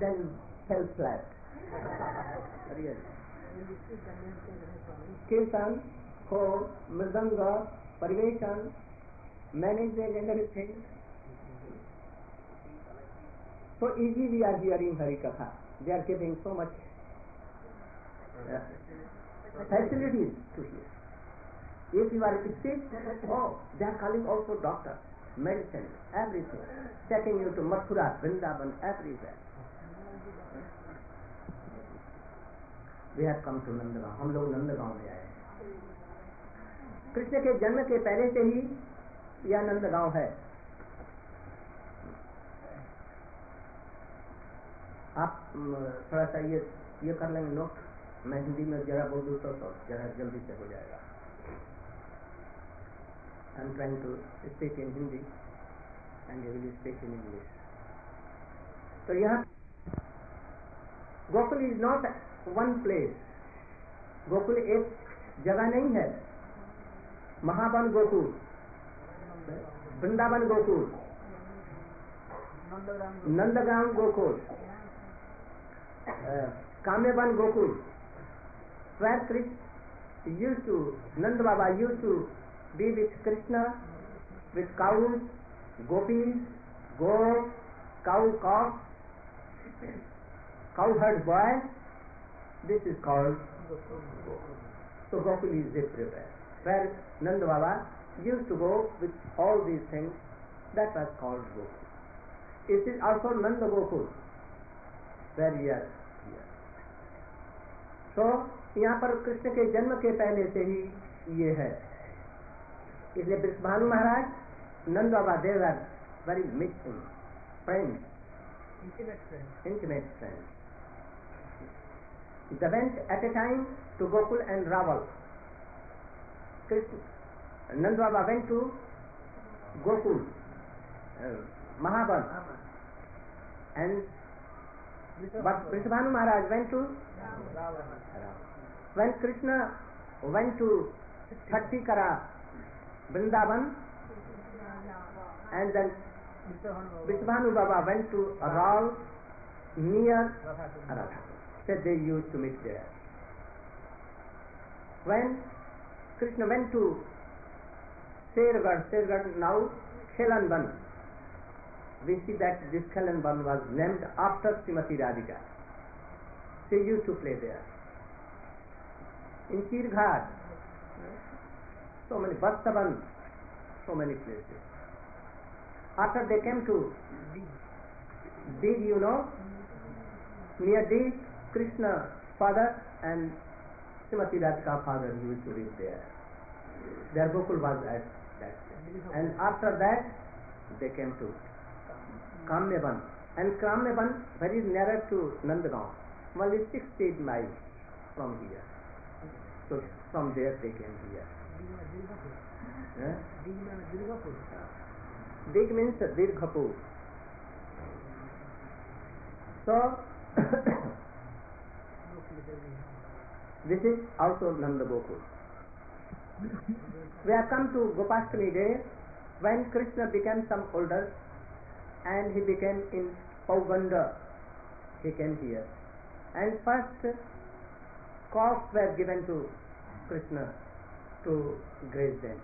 then fell flat. Really. Kirtan, chor, mridanga, pariveshan, managing and everything. So easy we are hearing Hari Katha. They are giving so much facilities to hear. If you are sick, oh, they are calling also doctor, medicine, everything, taking you to Mathura, Vrindavan, everywhere. We have come to Nandagaon. हम लोग नंदगांव में आए हैं. कृष्ण के जन्म के पहले से ही यह नंदगांव है. आप थोड़ा सा ये कर लेंगे नोट. मैं हिंदी में जरा बोल दूँ तो जरा जल्दी से हो जाएगा. I am trying to speak in Hindi and you will speak in English. तो यहाँ Gokul is not one place. Gokul एक जगह नहीं है. Mahavan Gokul, Vrindavan Gokul, Nandgaon Gokul, Kamyavan Gokul, where Krishna used to, Nanda Baba used to be with Krishna, with cows, gopis, goats, cow calf, cowherd boy. This is called Gokul. So Gokul is everywhere. Where Nanda Baba used to go with all these things, that was called Gokul. It is also Nanda Gokul, where we are here. So यहाँ पर कृष्ण के जन्म के पहले से ही ये है. इसलिए वृषभानु महाराज, नंद बाबा, they were very mixing friends, intimate friends. They went at a time to Gokul and Raval. Nand Baba went to Gokul, Mahaban, and but Vrishabhanu Maharaj went to Raval. When Krishna went to Chhattikara, Vrindavan, and then Vrishabhanu Baba went to Raval near Radha. Said they used to meet there. When Krishna went to Shergarh now Khelanban, we see that this Khelanban was named after Srimati Radhika. She used to play there. In Sirghat, so many, Vatsavan, so many places. After they came to Dig, you know, near Dig, Krishna father and Srimati Radhika father used to live there. Their Gokul was at that place. And after that, they came to Kamyavan. And Kamyavan very nearer to Nandagaon, only 16 miles from here. So from there they came here. Dig means Dirghapur. So this is also Nanda Gokul. We have come to Gopashtami day, when Krishna became some older and he became in Pauganda. He came here. And first calves were given to Krishna to graze them.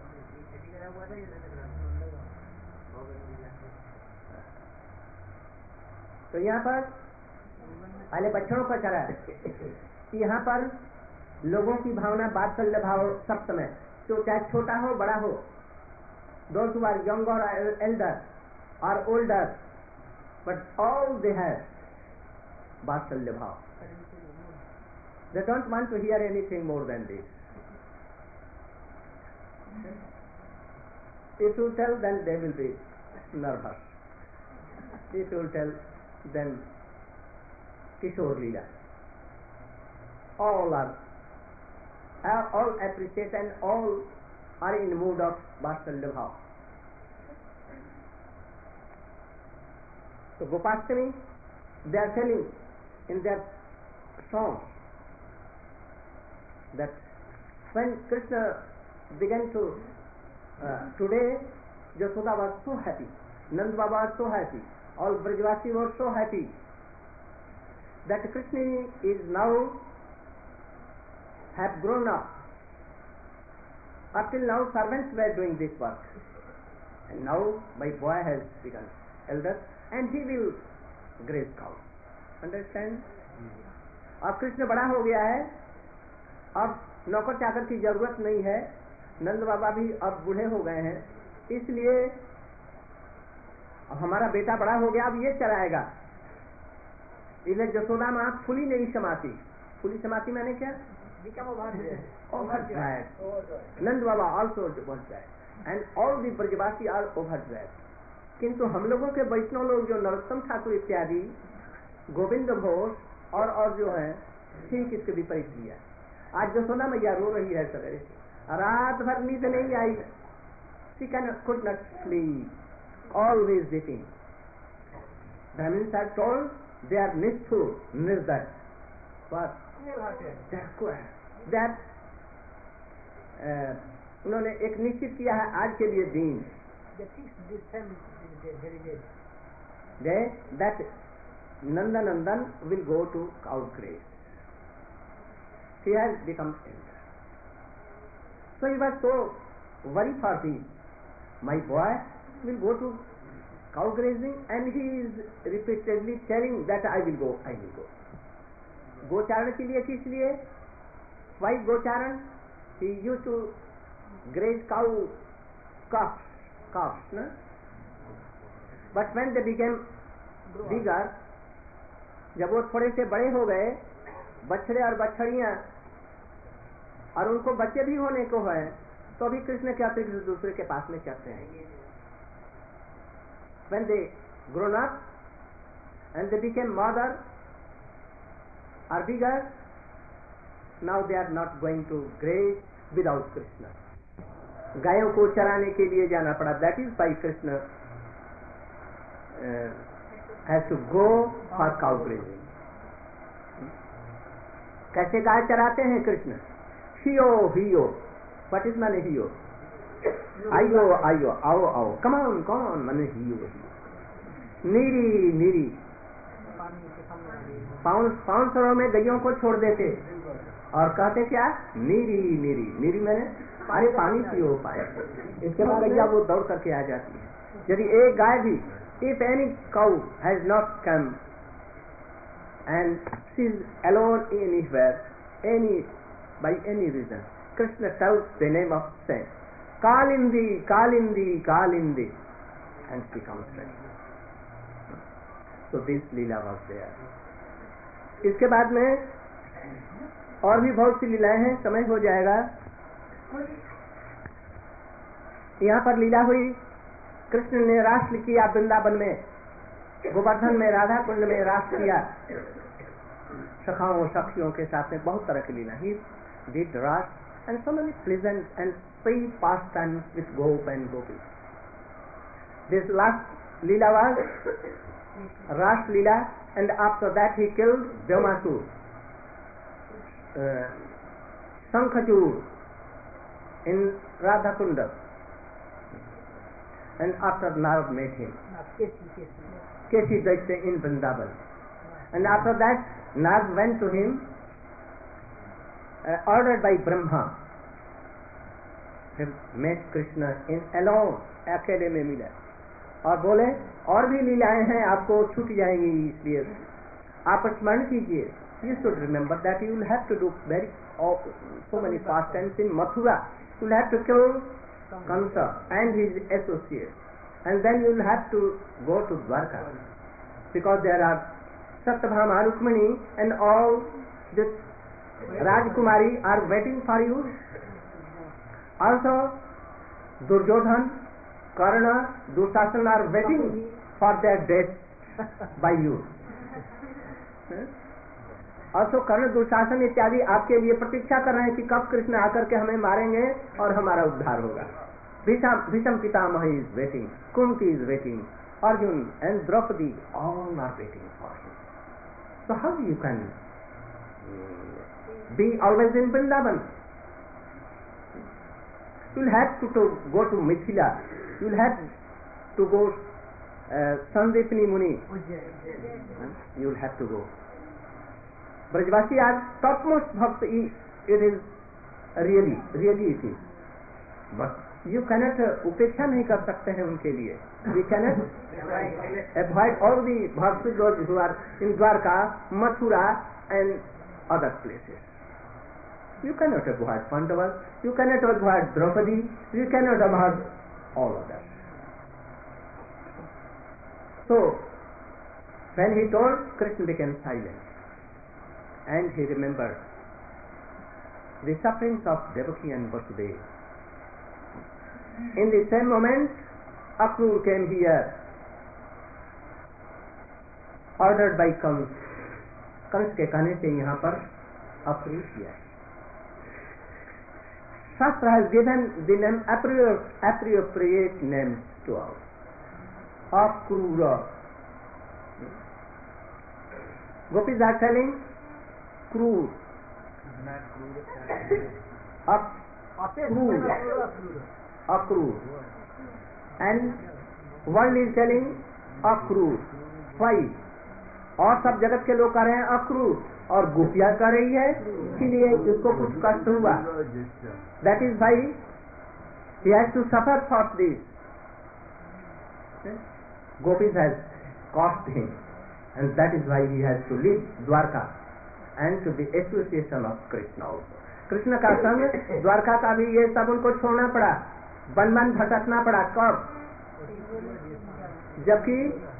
तो यहाँ पर पहले बच्चों को चरा. यहाँ पर लोगों की भावना वात्सल्य भाव सब समय, तो चाहे छोटा हो बड़ा हो, those who are younger or elder or older, but all they have वात्सल्य भाव. They don't want to hear anything more than this. If you tell, then they will be nervous. If you tell, then Kishore Leela. All appreciate and all are in mood of Vatsalya Bhav. So Gopashtami, they are telling in their songs that when Krishna began to today, Yashoda was so happy, Nand Baba was so happy, all Brajvasi were so happy that Krishna is now have grown up. Up till now servants were doing this work, and now my boy has become elder and he will graze cow. Understand? अब कृष्ण बड़ा हो गया है, अब नौकर चाकर की जरूरत नहीं है, नंद बाबा भी अब बूढ़े हो गए हैं, इसलिए हमारा बेटा बड़ा हो गया, अब ये चलाएगा। इसलिए जसोदा माँ फुली नहीं समाती। फुली समाती मैंने क्या? Overdrive. Nand Baba also was that, and all the Brajavasi are overdrive. किंतु हम लोगों के वैष्णव लोग जो नरोत्तम ठाकुर इत्यादि, गोविंद घोष और जो है, ठीक इसके विपरीत किया। आज जसोदा मैया रो रही है सवेरे से, रात भर नींद नहीं आई, she could not sleep, always weeping. Brahmins are told they are nisthur, nirdaya. What? That उन्होंने एक निश्चित किया है आज के लिए दिन, that Nandanandan will go to cow graze. He has become elder. So he was so worried for this. My boy will go to cow grazing, and he is repeatedly telling that I will go, I will go. गोचारण के लिए, किस लिए? Why गोचारण? He used to graze cow calves, no? But when they became bigger, जब वो थोड़े से बड़े हो गए, बछड़े और बछड़ियां, और उनको बच्चे भी होने को है, तो अभी कृष्ण के अतिरिक्त दूसरे के पास में चलते हैं। When they grown up and they became mother or bigger, now they are not going to graze without Krishna. गायों को चराने के लिए जाना पड़ा. That is why Krishna has to go for cow grazing. कैसे गाय चराते हैं कृष्ण? हियो हियो. What is माने हियो? आयो आयो, आओ आओ, come on माने हियो हियो. नीरी नीरी. पाउंसरों में गैयों को छोड़ देते और कहते क्या? नीरी नीरी. नीरी मैंने अरे पानी पियो पाए. इसके बाद गैया वो दौड़ करके आ जाती है. यदि एक गाय भी, if any cow has not come and she is alone anywhere, by any reason, Krishna tells the name of saint, Kalindi, Kalindi, Kalindi, and she comes ready. So this Leela was there. इसके बाद में और भी बहुत सी लीलाएं हैं, समय हो जाएगा. यहाँ पर लीला हुई, कृष्ण ने रास किया वृंदावन में, गोवर्धन में, राधा कुंड में रास किया सखाओं सखियों के साथ में. बहुत तरह की लीला. He did ras and so many pleasant and free pastimes with Gop and Gopi. This last leela was Ras Leela, and after that he killed Bhyamasur, Sankhachur in Radha Kunda, and after Narad met him, Keshi Daitya in Vrindavan, and after that Narad went to him, ordered by Brahma. He met Krishna in alone, अकेले में मिला और बोले और भी लीलाएं हैं, आपको छूट जाएंगी, इसलिए आप स्मरण कीजिए. You should remember that you will have to do so many pastimes in Mathura. You will have to kill Kamsa and his associates, and then you will have to go to Dwarka, because there are Satyabhama, Rukmini, and all the Rajkumari are waiting for you. Also Duryodhan, Karna, Dushasana are waiting for their death by you. Also कर्ण दुशासन इत्यादि आपके लिए प्रतीक्षा कर रहे हैं कि कब कृष्ण आकर के हमें मारेंगे और हमारा उद्धार होगा. Bhishma Pitamah is waiting, Kunti is waiting, Arjun and Draupadi all are waiting for him. So how you can be always in Vrindavan? You will have to go to Mithila. You will have to go Sandipani Muni. You will have to go. Brajvasi are topmost bhakt. It is really it is. But you cannot उपेक्षा नहीं कर सकते हैं उनके लिए. We cannot avoid all the bhaktas who are in Dwarka, Mathura and other places. You cannot avoid Pandavas, you cannot avoid Draupadi, you cannot avoid all others. So, when he told, Krishna became silent and he remembered the sufferings of Devaki and Vasudeva. In the same moment, Akrur came here, ordered by Kans. Kans के कहने से यहाँ पर अक्रूर किया. Shastra has given the name appropriate names to all. Akrura. Gopis are telling Krur. Akrur. And world is telling Akrur. Why? और सब जगत के लोग कह रहे हैं अक्रूर और गोपियां कह रही है, इसलिए इसको कुछ कष्ट हुआ. That is why he has to suffer for this. Gopis has caused him, and that is why he has to leave Dwarka and to the association of Krishna also. Krishna का संग, द्वारका का भी, ये सब उनको छोड़ना पड़ा, वन वन भटकना पड़ा. कब? जबकि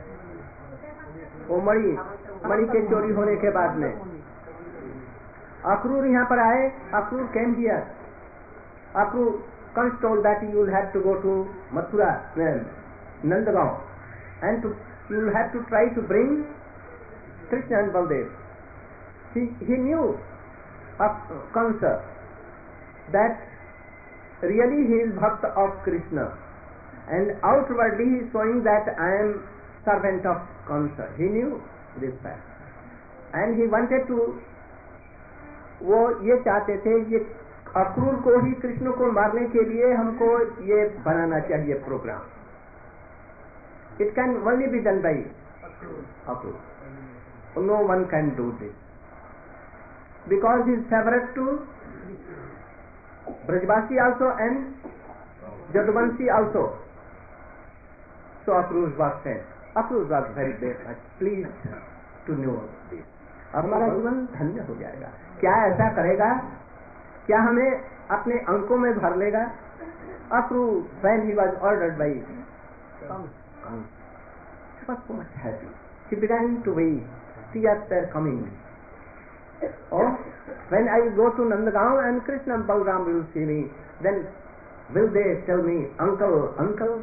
वो मणि के चोरी होने के बाद में अक्रूर यहाँ पर आए. Akrur came here. Akrur, Kans told that you will have to go to Mathura, Nandagaon, and you will have to try to bring Krishna and Baldev. He knew of Kansa that really he is bhakt of Krishna, and outwardly he is showing that I am servant of Kansa. He knew this fact, and he wanted to, वो ये चाहते थे, ये अक्रूर को ही कृष्ण को मारने के लिए हमको ये बनाना चाहिए program. It can only be done by Akrur. No one can do this because he is favorite to Brajvasi also and Jadvanshi also. So Akrur was sent. Akrur was very much pleased to know this. अब हमारा जीवन धन्य हो जाएगा. क्या ऐसा करेगा? क्या हमें अपने अंकों में भर लेगा? Akrur, when he was ordered by Kans, he was so much happy. He began to weep. Tears were coming. Oh, when I go to Nandagaon and Krishna and Balram will see me, then will they tell me, uncle, uncle?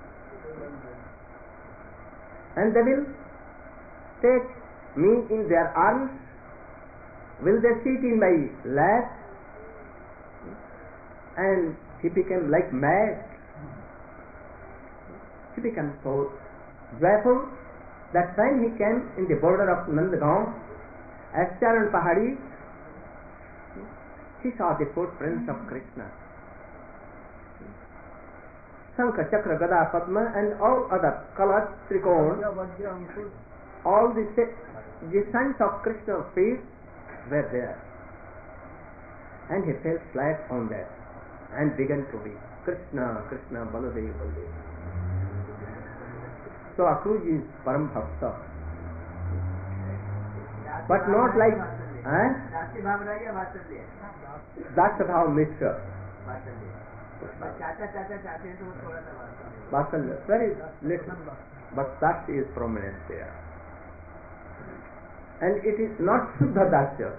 And they will take me in their arms. Will they sit in my lap? And he became like mad. He became so joyful that when he came in the border of Nandagaon, at Charan Pahadi, he saw the footprints of Krishna. Shankha, Chakra, Gada, Padma and all other colors, Trikon, all the signs of Krishna's feet were there. And he fell flat on that and began to weep. Krishna, Krishna, Baladev, Baladev. So Akrur is Param Bhakta. But not like Dasya Bhav Mishra. Vatsalya, very little, but Dasya is prominent there. And it is not Shuddha Dasya,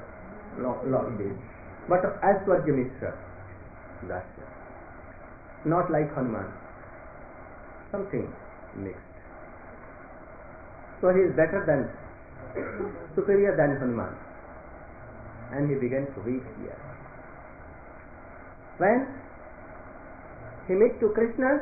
but Aishwarya Mishra Dasya. Not like Hanuman, something mixed. So he is better than, superior than Hanuman. And he began to weep here. When he met to Krishna,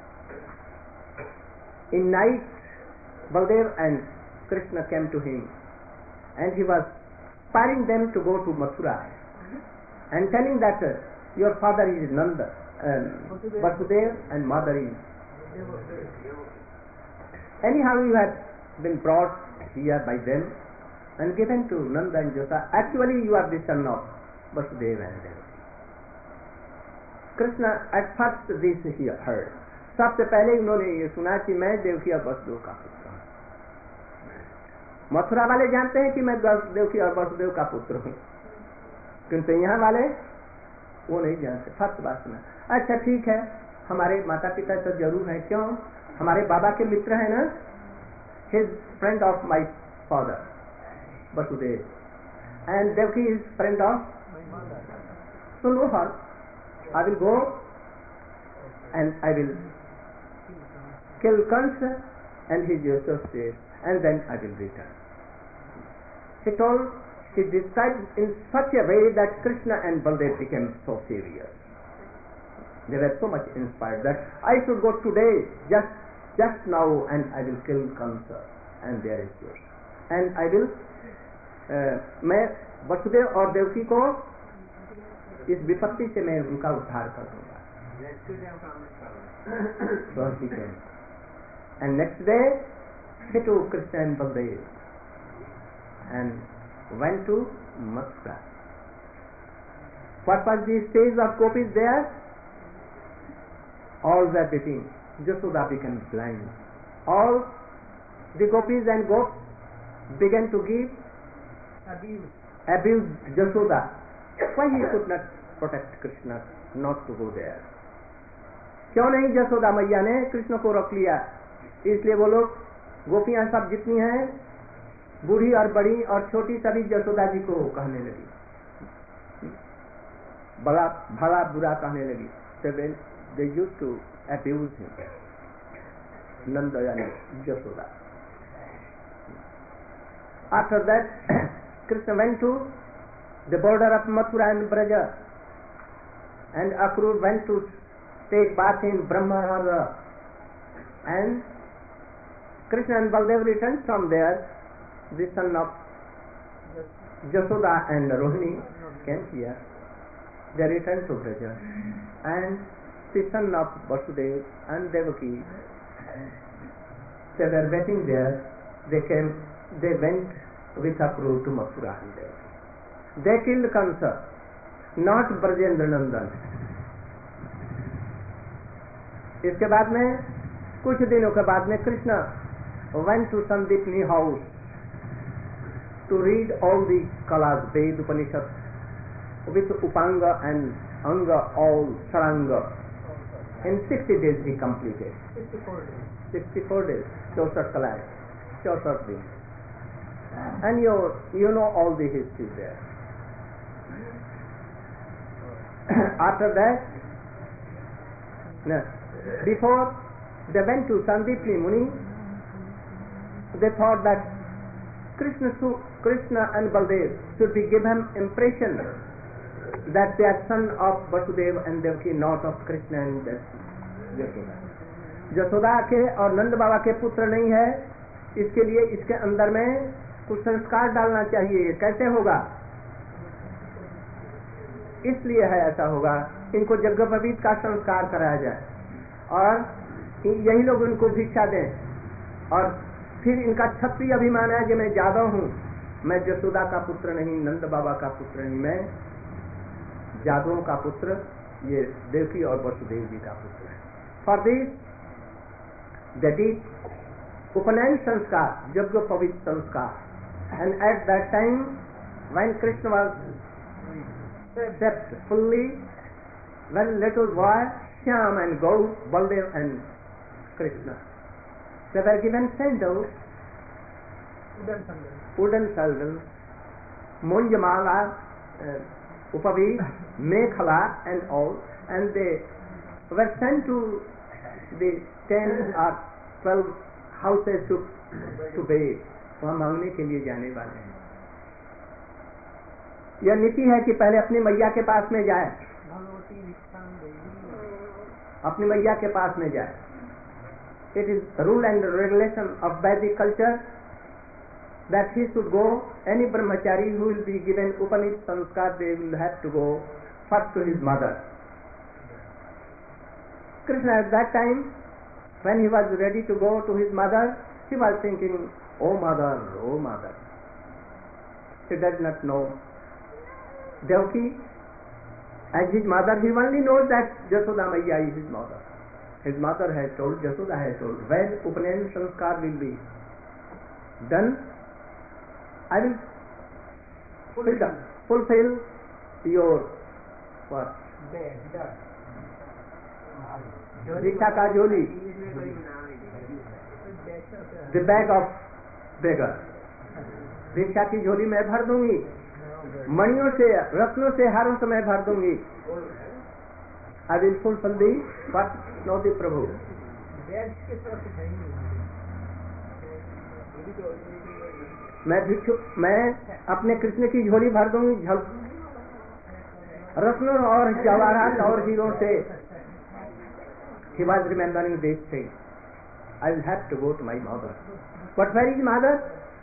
in night, Baldev and Krishna came to him, and he was spurring them to go to Mathura, and telling that your father is Nanda, Vasudev, and mother is. Anyhow, you have been brought here by them, and given to Nanda and Yashoda. Actually, you are the son of Vasudeva and Devaki. Krishna at first this he heard. सबसे पहले उन्होंने ये सुना कि मैं देवकी और वसुदेव का पुत्र हूँ. मथुरा वाले जानते हैं कि मैं देवकी और वसुदेव का पुत्र हूँ, किंतु यहाँ वाले वो नहीं जानते. फर्स्ट बात सुना. अच्छा ठीक है, हमारे माता पिता तो जरूर हैं. क्यों? हमारे बाबा के मित्र हैं ना. His friend of my father Vasudev, and Devaki is friend of so no harm. I will go and I will kill Kansa and his associates, and then I will return. She described in such a way that Krishna and Baldev became so serious. They were so much inspired that I should go today, just now, and I will kill Kansa and their associates, and I will मैं वसुदेव और देवकी को इस विपत्ति से मैं उनका उद्धार कर दूंगा. And next day he took Krishna and Baldev and went to Mathura. What was the stage of gopis there? All were weeping. Yashoda became blind. All the gopis and gops began to give abuse Yashoda. Why he could not protect Krishna not to go there? क्यों नहीं यशोदा मैया ने कृष्ण को रोक लिया? इसलिए वो लोग गोपियां सब जितनी हैं, बूढ़ी और बड़ी और छोटी, सभी यशोदा जी को कहने लगी, बड़ा भला बुरा कहने लगी. So they used to abuse him. Nanda yani Yashoda. After that, Krishna went to the border of Mathura and Braja, and Akrura went to take bath in Brahmananda, and Krishna and Baldev returned from there. The son of Yashoda and Rohini came here. They returned to Braja, and the son of Vasudev and Devaki, they were waiting there. They went with Akrura to Mathura and Devaki. They killed Kansa, not Brajendra Nandan. इसके बाद में कुछ दिनों के बाद में Krishna went to Sandipni house to read all the kalas, Ved, Upanishad, with Upanga and Anga, all Saranga. In 60 days he completed. 64 days. 64 kalas, 64 days. And you know all the history there. After that, before they went to Sandipni Muni, they thought that Krishna and Baldev should be given impression that they are son of Vasudeva and Devaki, not of Krishna and Yashoda. Yashoda के और नंद बाबा के पुत्र नहीं है, इसके लिए इसके अंदर में कुछ संस्कार डालना चाहिए. कैसे होगा? इसलिए है ऐसा होगा, इनको यज्ञोपवीत का संस्कार कराया जाए और यही लोग इनको भिक्षा दें, और फिर इनका क्षत्रिय अभिमान है कि मैं ज्यादा हूँ, मैं यशोदा का पुत्र नहीं, नंद बाबा का पुत्र नहीं, मैं जादवों का पुत्र, ये देवकी और वसुदेव जी का पुत्र है. फॉर दिस दैट इज उपनयन संस्कार, यज्ञोपवीत संस्कार. And at that time when Krishna was accept fully, when little boy Shyam and Gaur, Baldev and Krishna, they were given sandals, wooden sandals, Munjamala, Upavi, Mekhala and all, and they were sent to the 10 or 12 houses to bathe. वहाँ मांगने के लिए जाने वाले हैं. यह नीति है कि पहले अपनी मैया के पास में जाए, अपनी मैया के पास में जाए. It is rule and regulation of Vedic culture that he should go, any brahmachari who will be given Upanishad sanskar, they will have to go first to his mother. Krishna at that time, when he was ready to go to his mother, he was thinking, oh mother, he does not know Devaki as his mother. He only knows that Jasoda Maiya is his mother. His mother has told, Jasoda has told, when Upanan Sanskar will be done, I will fulfill your what? Diksha ka joli, the bag of beggar. दीक्षा की झोली मैं भर दूंगी, मणियों से रत्नों से हारों से मैं भर दूंगी. I will fulfill the what? Know the Prabhu. मैं अपने कृष्ण की झोली भर दूंगी रत्नों और जवाहरात और हीरों से. He was remembering this thing. I will have to go to my mother. But where is mother?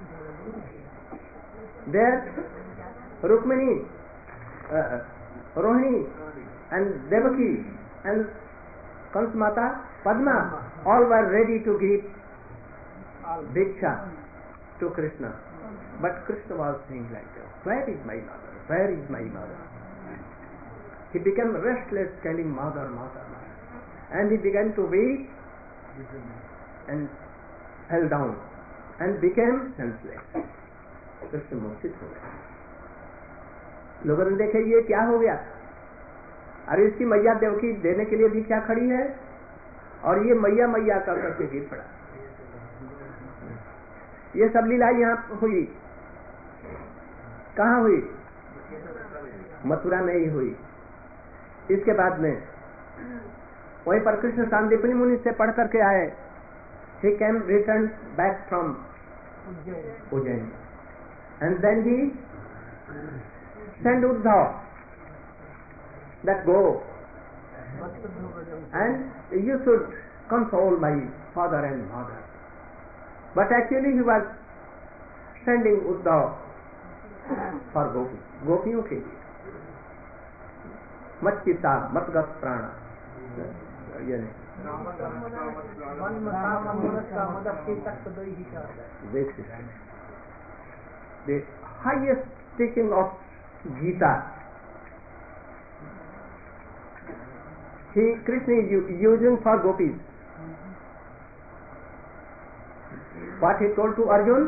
There, Rukmini, Rohini, and Devaki, and Kans Mata, Padma, all were ready to give Diksha to Krishna. But Krishna was saying like that, where is my mother? Where is my mother? He became restless, telling mother, mother, mother. And he began to weep and fell down and became senseless. Krishna मूर्छित हो गया. लोगों ने देखे ये क्या हो गया, अरे इसकी मैया देवकी देने के लिए भी क्या खड़ी है और ये मैया मैया कर करके गिर पड़ा. ये सब लीला यहाँ हुई. कहाँ हुई? मथुरा में ही हुई. इसके बाद में वहीं पर कृष्ण सांदीपनि मुनि से पढ़ करके आए. He came returned back from Ujjain. And then he sent Uddhav that go and you should console my father and mother. But actually he was sending Uddhav for gopiyon ke liye. mat चिता मत गत प्राण. The highest teaching of Gita, Krishna is using for gopis. What he told to Arjun,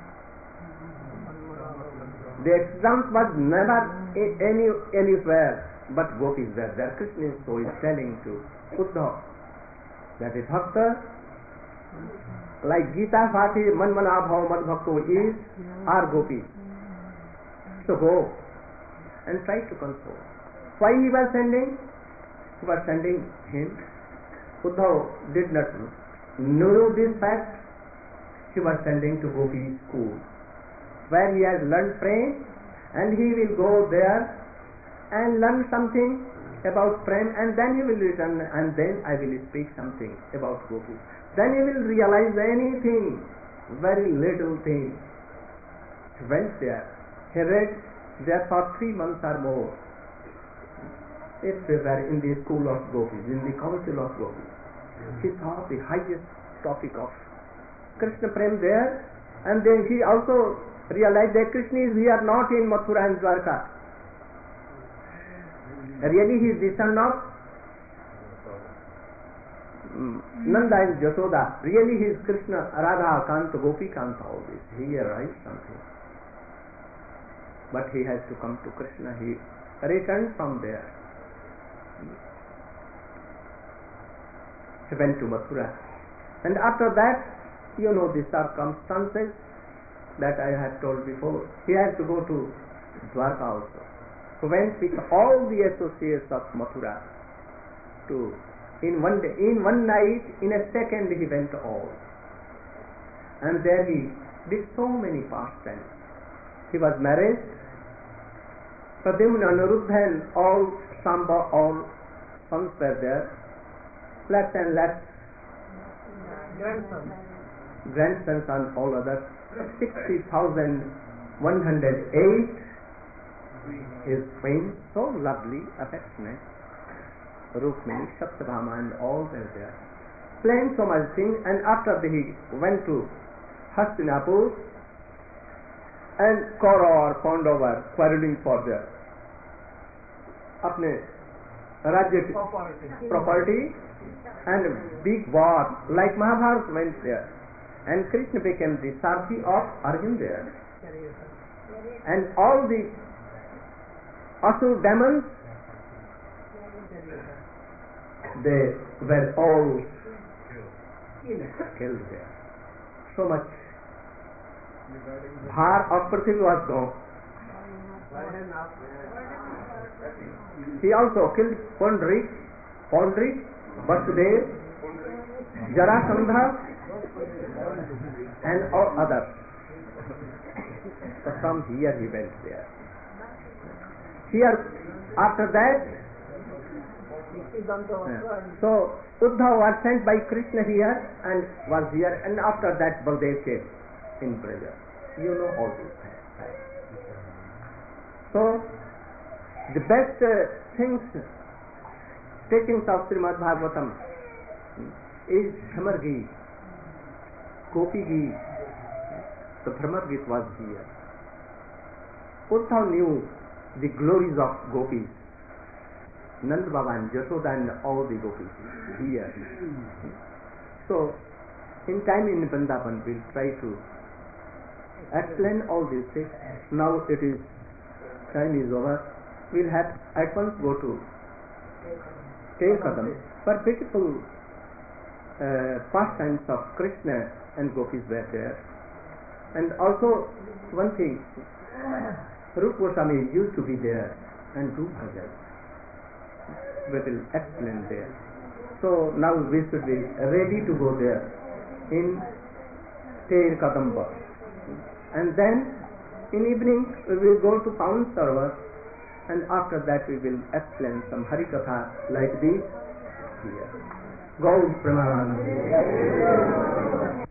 the example was never anywhere but gopis were there. Krishna so is telling to Uddhav that a bhakta like Gita Pati Manmana Bhav Mad Bhakto is are gopis. So go and try to console. Why he was sending? He was sending him. Uddhav did not know this fact. He was sending to Gopi school where he has learned praying, and he will go there and learn something about prem, and then he will return, and then I will speak something about Gopi. Then he will realize anything, very little thing. He went there. He read there for 3 months or more. If we were in the school of Gopis, in the council of Gopis, he saw the highest topic of Krishna Prem there, and then he also realized that Krishna is here not in Mathura and Dwarka. Really he is the son of Nanda and Jasoda. Really he is Krishna, Radha, Kanta, Gopi Kanta, all this. He realized something. But he has to come to Krishna. He returned from there. He went to Mathura. And after that, you know the circumstances that I have told before. He has to go to Dwarka also. He went with all the associates of Mathura to in one day, in one night, in a second he went all. And there he did so many pastimes. He was married. Pradyumna, Anuruddha and all Samba, all sons were there. Left and left. Grandsons and all others. 60,108 his queen, so lovely, affectionate. Rukmini, Saptabhama and all were there. Playing so much thing, and after he went to Hastinapur, and Kaurava or Pandava were quarreling for their अपने राज्य property, and big war like Mahabharata went there, and Krishna became the Sarthi of Arjuna there, and all the Asur demons, they were all killed there. So much Bhar of Prithvi was gone. He also killed Pondrik, Vasudev, Jarasandha, and all others. So from here he went there. Here, after that, so Uddhav was sent by Krishna here and was here, and after that Baldev came in Braja. You know all this. So the best things, teachings of Srimad Bhagavatam is Bhramar Geet, Gopi Geet. The Bhramar Geet was here. Uddhav knew the glories of gopis, Nand Baba and Yashoda and all the gopis here. So in time in Vrindavan we'll try to explain all these things. Now it is, time is over. We'll have at once go to Kadam, for beautiful pastimes of Krishna and gopis were there. And also one thing, Rupa Goswami used to be there and do bhajan. We will explain there. So now we should be ready to go there in Ter Kadamba. And then in evening we will go to Pawan Sarovar, and after that we will explain some Harikatha like this here. Gaur Pramanand.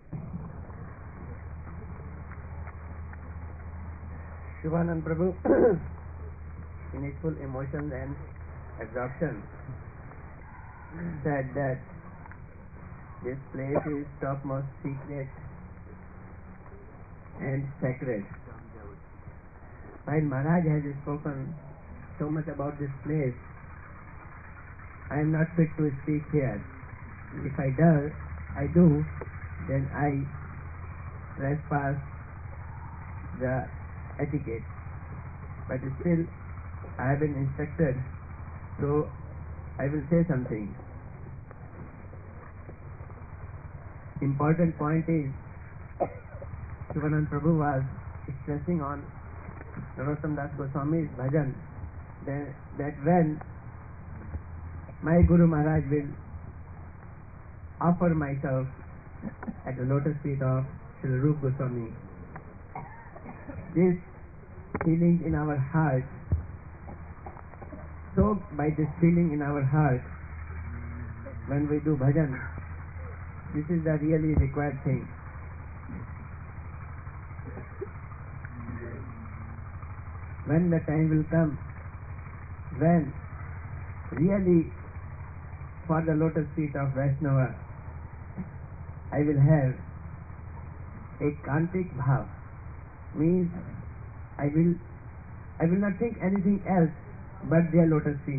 Shivanand Prabhu, in his full emotion and absorption, said that this place is topmost secret and sacred. While Maharaj has spoken so much about this place, I am not fit to speak here. If I do, then I trespass the etiquette. But still, I have been instructed, so I will say something. Important point is, Shivanand Prabhu was stressing on Narottam Das Goswami's bhajan, that when my Guru Maharaj will offer myself at the lotus feet of Srila Rupa Goswami, this feeling in our heart, so by this feeling in our heart, when we do bhajan, this is the really required thing. When the time will come, when really for the lotus feet of Vaishnava, I will have a kantik bhav, means I will not think anything else but their lotus feet.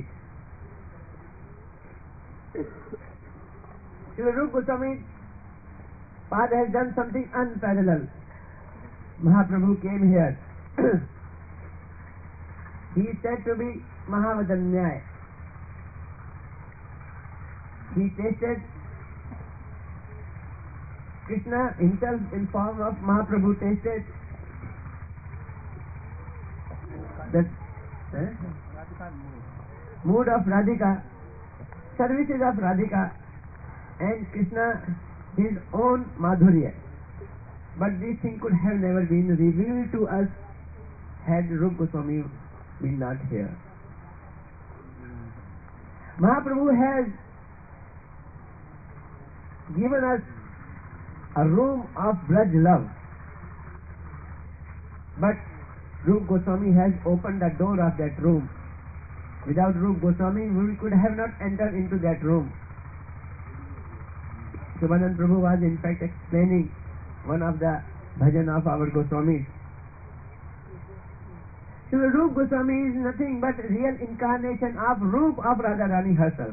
Srila Rupa Goswami Pad has done something unparalleled. Mahaprabhu came here. He is said to be Mahavadanyaya. He tasted Krishna himself in form of Mahaprabhu tasted the mood of Radhika, services of Radhika, and Krishna his own Madhurya. But this thing could have never been revealed to us had Rupa Goswami been not here. Mahaprabhu has given us a room of blood love, but Rupa Goswami has opened the door of that room. Without Rupa Goswami, we could have not entered into that room. Shivanand Prabhu was in fact explaining one of the bhajan of our Goswamis, Srila Rupa Goswami is nothing but real incarnation of Rup of Radharani herself.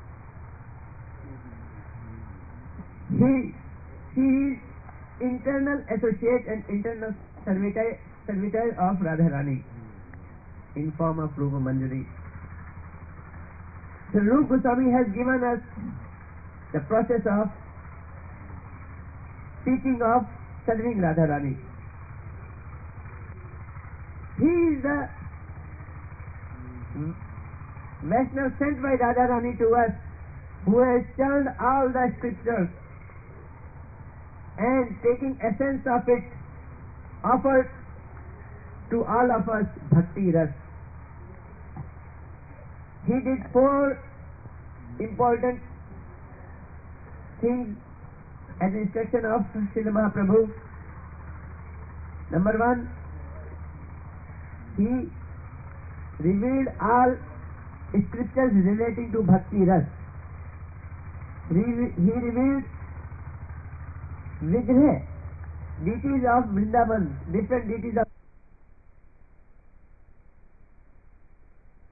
She is internal associate and internal servitor of Radharani in form of Rupa Manjari. So Rupa Goswami has given us the process of speaking of serving Radharani. He is the Vaishnava sent by Radharani to us, who has turned all the scriptures and taking essence of it offered to all of us bhakti ras. He did 4 important things at the instruction of Srila Mahaprabhu. Number 1, he revealed all scriptures relating to bhakti ras. He revealed Vigrah, deities of Vrindavan, different deities of